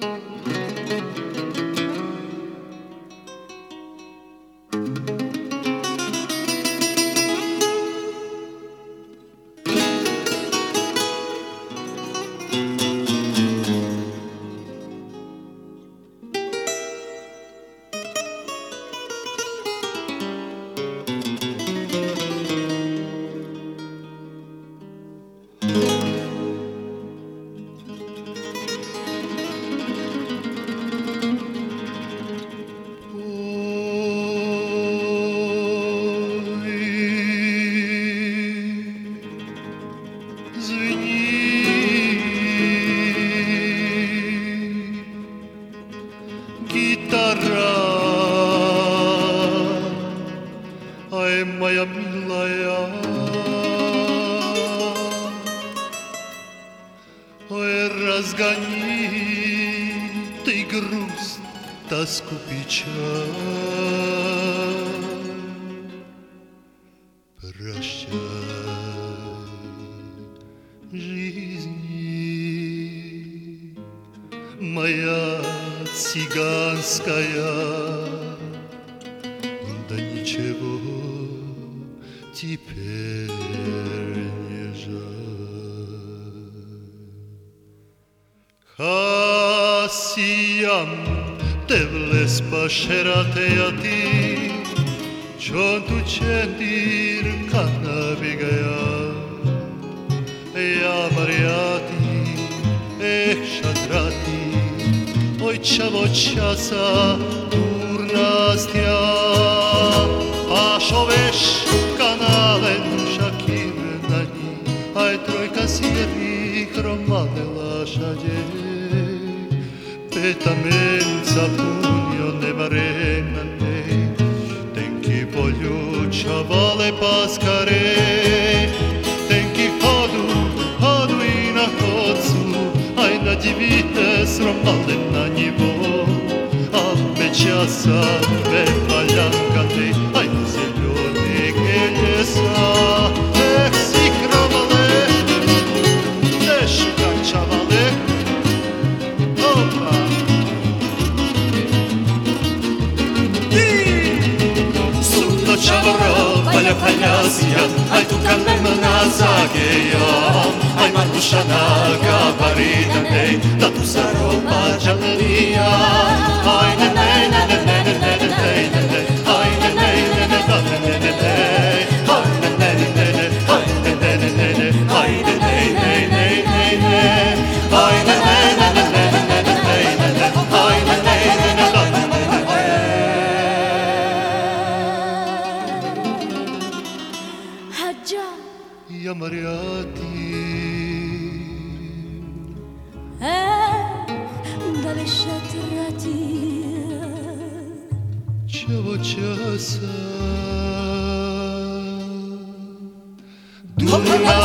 Гитара, ай, моя милая, ой, разгони ты грусть, тоску, печаль. Прощай, жизни моя цыганская, да ничего теперь не жаль. Хасиям тевлес пашератеяти, чон ту чендир канабигая, я мариати, эх шатрати. Ой, чего часа турнастя, а шовеш канален шакирнани, ай тройка сиерих романе лошадей, петаменца пуньо не варенане, tenki voglio chavale pascare, tenki hodu i na kocu, ай на divite sromale na него, а часа бе полянкаты, ай на зеленых леса, эх, сикровале, эх, как чавале, опа. Судно чавро, поля-полясья, ай ту канем на загеям, ай Маруша на габаританей, да ту саропа джанелия, ай не-не, не-не-не, не-не-не, не-не, ай не-не, не-не-не, не-не-не, ай не-не-не, ай не-не-не, ай не-не-не, ай не-не-не, ай не-не-не. Я Мариати, dalle sciatrati, чего часа, дура